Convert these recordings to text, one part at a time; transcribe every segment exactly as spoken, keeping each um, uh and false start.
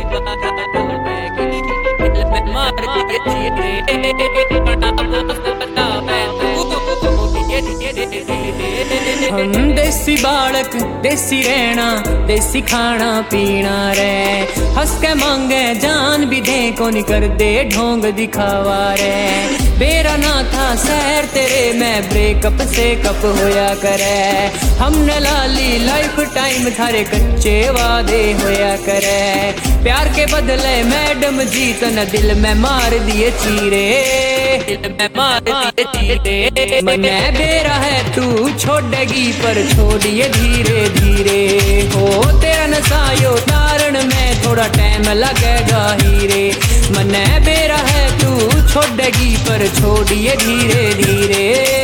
हम देसी बालक देसी रहना देसी खाना पीना रे, हंस के मांगे जान भी दे को नहीं कर दे ढोंग दिखावा रे। मेरा ना था शहर तेरे में ब्रेकअप से कप होया करे, हमने लाली लाइफ टाइम थारे कच्चे वादे होया करे। प्यार के बदले मैडम जी तन दिल में मार दिए चीरे, दिल में मार दिए चीरे। मने बेरा है तू छोड़ेगी पर छोड़िए धीरे धीरे, हो तेरा नसायो तारण में थोड़ा टाइम लगेगा हीरे। मने बेरा है तू छोड़ेगी पर छोड़िए धीरे धीरे।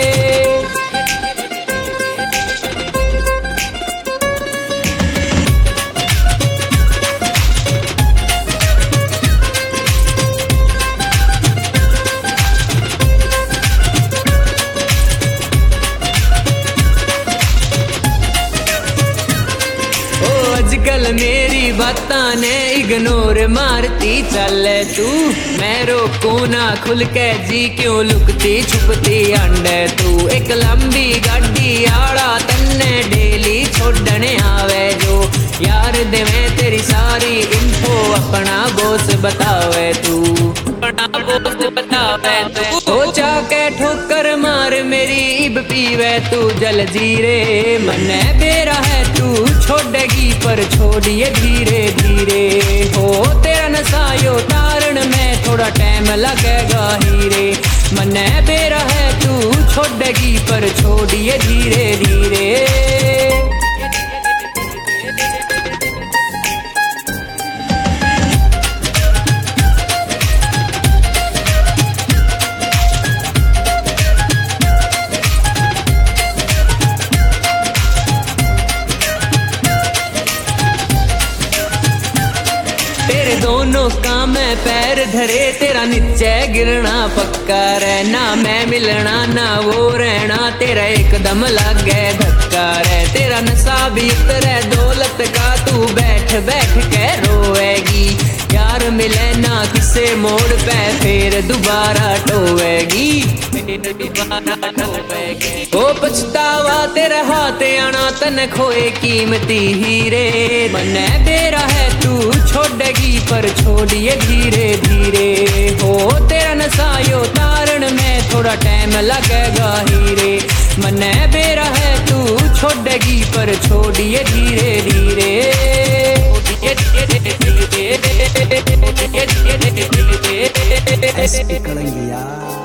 आजकल मेरी बातां ने इग्नोर मारती चले तू, मैं रोकू ना खुल के जी क्यों लुकती छुपती अंडे तू। एक लंबी गाड़ी आड़ा तन्ने डेली छोड़ने आवे जो, यार दे मैं तेरी सारी इन्फो अपना बॉस बतावे तू, अपना बॉस बतावे तू। हो जाके ठोकर मार मेरी इब पीवे तू जल जीरे। मने बेरा है तू छोड़ेगी पर छोड़िए धीरे धीरे, हो तेरा नसायो तारण में थोड़ा टाइम लगेगा हीरे। मने बेरा है तू छोड़ेगी पर छोड़िए धीरे धीरे। तेरे दोनों काम में पैर धरे तेरा नीचे गिरना पक्का रहना, मैं मिलना ना वो रहना तेरा एकदम लागे धक्का रे। तेरा नशा भी उतरे दौलत का तू बैठ बैठ के रोएगी, यार मिले ना किसे मोड़ पे फिर दोबारा टोवेगी, दोबारा टोवेगी। ओ पछतावा तेरे हाथ आना तन खोए कीमती हीरे। मने बेरा है तू छोड़ेगी पर छोड़िए धीरे धीरे, हो तेरा नसायो तारण में थोड़ा टाइम लगेगा हीरे। मने बेरा है तू छोड़ेगी पर छोड़िए धीरे धीरे। ऐसे करेंगे यार।